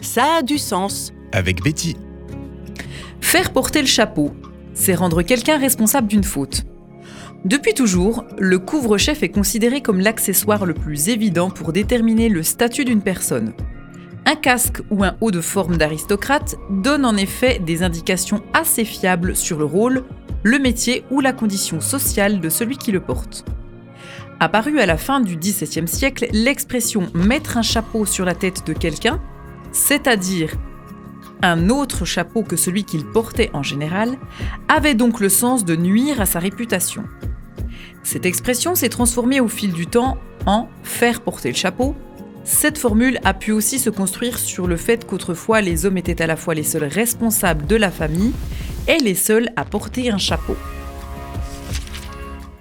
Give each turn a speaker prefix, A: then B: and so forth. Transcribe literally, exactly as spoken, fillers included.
A: Ça a du sens.
B: Avec Betty.
C: Faire porter le chapeau, c'est rendre quelqu'un responsable d'une faute. Depuis toujours, le couvre-chef est considéré comme l'accessoire le plus évident pour déterminer le statut d'une personne. Un casque ou un haut de forme d'aristocrate donne en effet des indications assez fiables sur le rôle, le métier ou la condition sociale de celui qui le porte. Apparue à la fin du dix-septième siècle, l'expression « mettre un chapeau sur la tête de quelqu'un », c'est-à-dire un autre chapeau que celui qu'il portait en général, avait donc le sens de nuire à sa réputation. Cette expression s'est transformée au fil du temps en « faire porter le chapeau ». Cette formule a pu aussi se construire sur le fait qu'autrefois les hommes étaient à la fois les seuls responsables de la famille et les seuls à porter un chapeau.